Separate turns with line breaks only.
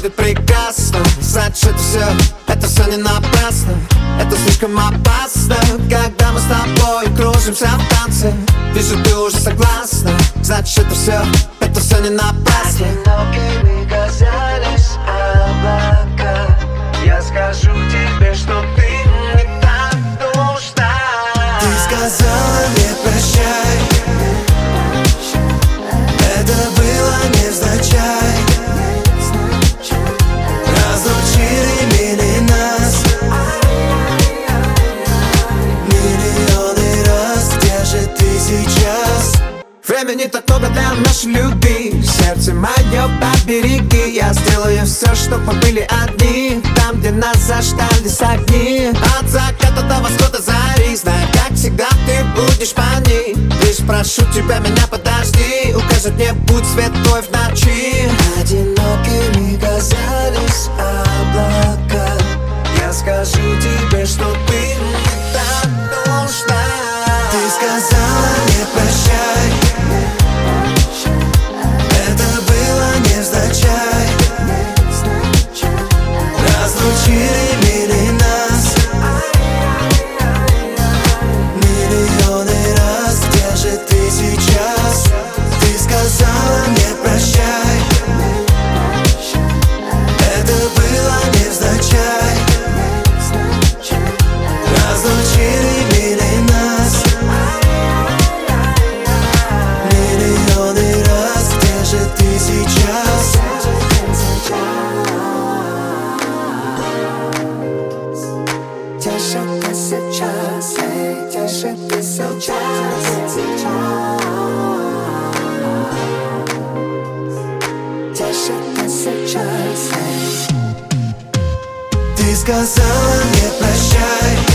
будет прекрасно. Значит, это все не напрасно. Это слишком опасно, когда мы с тобой кружимся в танце. Вижу, ты уже согласна. Значит, это все не напрасно.
Одинокими казались облака. Я скажу тебе, что ты мне так нужна.
Ты сказала мне прощай. Это было невзначай. Разлучили мили нас миллионы раз. Где же ты сейчас? Времени так много для нашей любви. Сердце мое, побереги. Я сделаю все, чтоб мы были одни. Там, где нас заждались огни. От заката до восхода зари. Знаю, как всегда ты будешь по ней. Лишь прошу тебя, меня подожди. Укажет мне путь святой в ночи. Одинокими казались облака. Я скажу тебе, что ты мне так нужна. Ты сказала мне прощай. Это было невзначай. Разлучили мили нас миллионы раз. Где же ты сейчас? Ты сказала мне прощай. Это было невзначай. Разлучили мили нас миллионы раз. Где же ты сейчас? Где же ты сейчас? Где же ты сейчас? Где же ты сейчас? Ты сказала мне прощай.